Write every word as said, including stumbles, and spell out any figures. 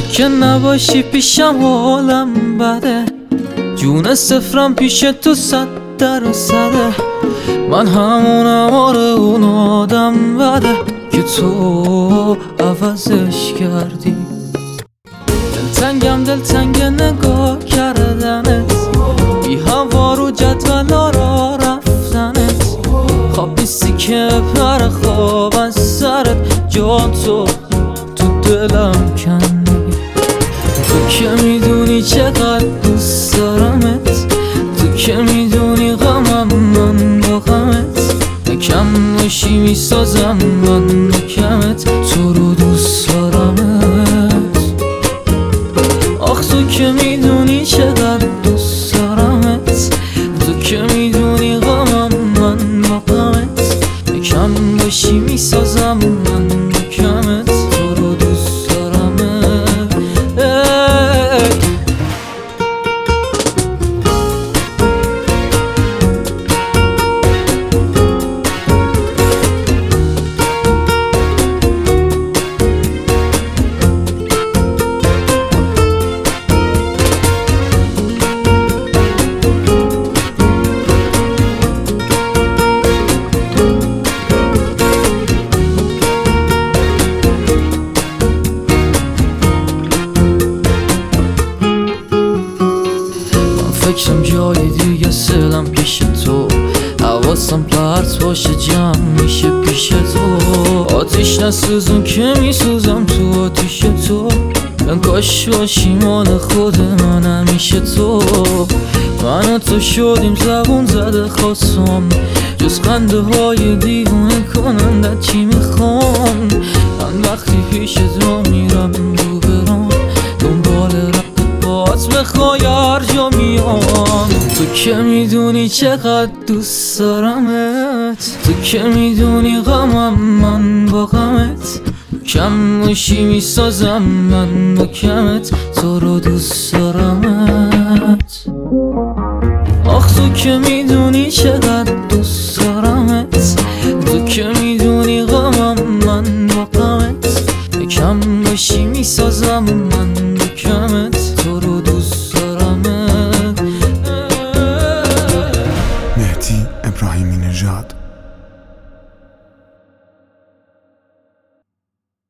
که نباشی پیشم حالم بده، جون صفرم پیش تو صد در صده. من همونم، آره اون آدم بده که تو عوضش کردی. دلتنگم دلتنگ نگاه کردنت، بی هوا رو جدول را رفتنت. خواب نیستی که پر خواب از سرت، جان تو تو دلم کندی. تو که میدونی چقدر دوست دارمت، تو که میدونی غمم من با غمت. کم باشی میسازم من کمت، تو رو دوست دارمت. آخ تو که میدونی چقدر دوست دارمت، تو که میدونی غمم من با غمت. کم باشی میسازم من کمت، تو رو دوست دارمت. فکرم جای دیگه سلم پیش تو، حواسم پرت باشه جمع میشه پیش تو. آتیش نسوزون که میسوزم تو آتیش تو، من کاش باشی مال خود من همیشه تو. من و تو شدیم زبون زده خواستم، جز خنده های دیوونه کننده چی میخوام. من وقتی پیش تو میرم رو برام، دنبال رفت باز بخوای هر جا میام. تو که میدونی چقدر دوست دارمت، تو که میدونی غمم من با غمت. کم باشی میسازم من با کمت، تو رو دوست دارمت. آخ تو که میدونی چقدر دوست دارمت، تو که میدونی غمم من با غمت. کم باشی میسازم